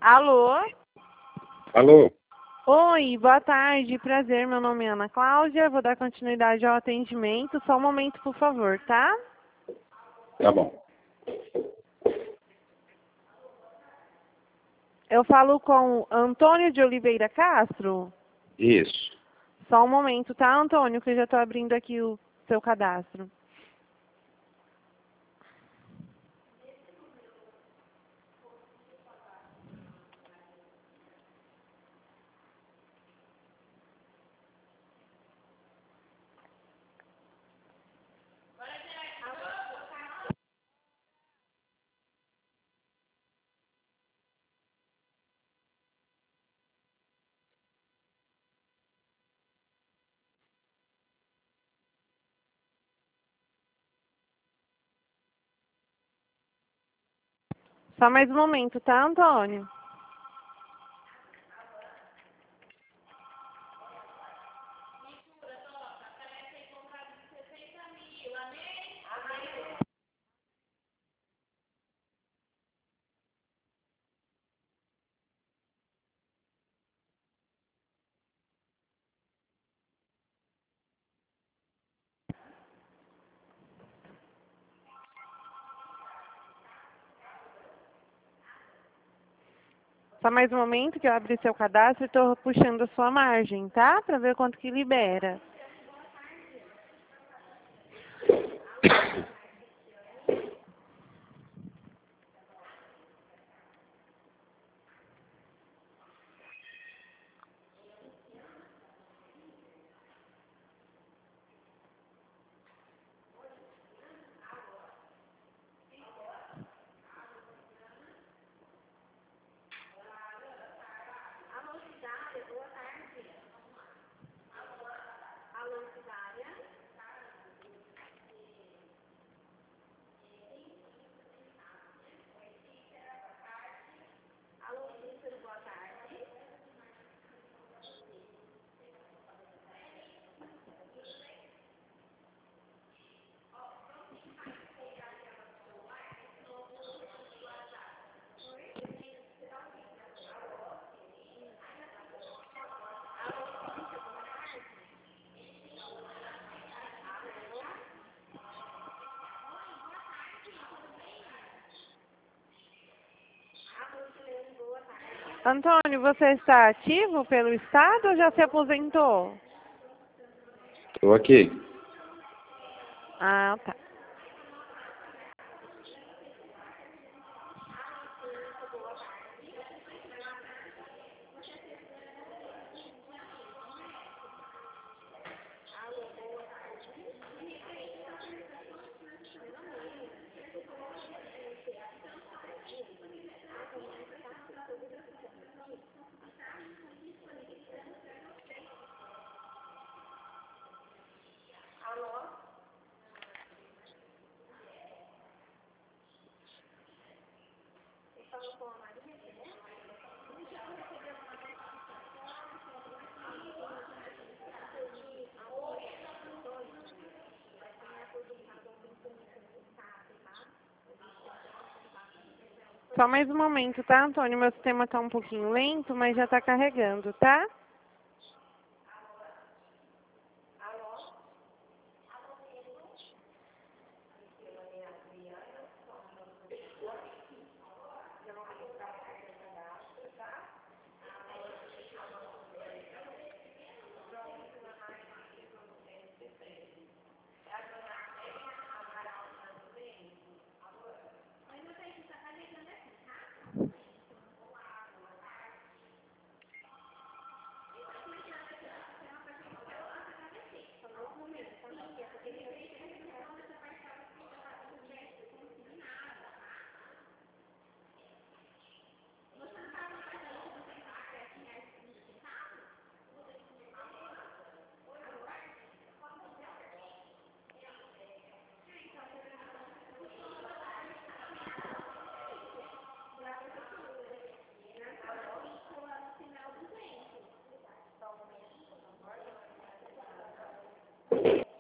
Alô? Alô? Oi, boa tarde, prazer, meu nome é Ana Cláudia, vou dar continuidade ao atendimento, só um momento, por favor, tá? Tá bom. Eu falo com Antônio de Oliveira Castro? Isso. Só um momento, tá, Antônio, que eu já estou abrindo aqui o seu cadastro. Só mais um momento, tá, Antônio? Só mais um momento que eu abri seu cadastro e estou puxando a sua margem, tá? Para ver quanto que libera. Antônio, você está ativo pelo Estado ou já se aposentou? Estou aqui. Ah, tá. Só mais um momento, tá, Antônio? Meu sistema está um pouquinho lento, mas já está carregando, tá?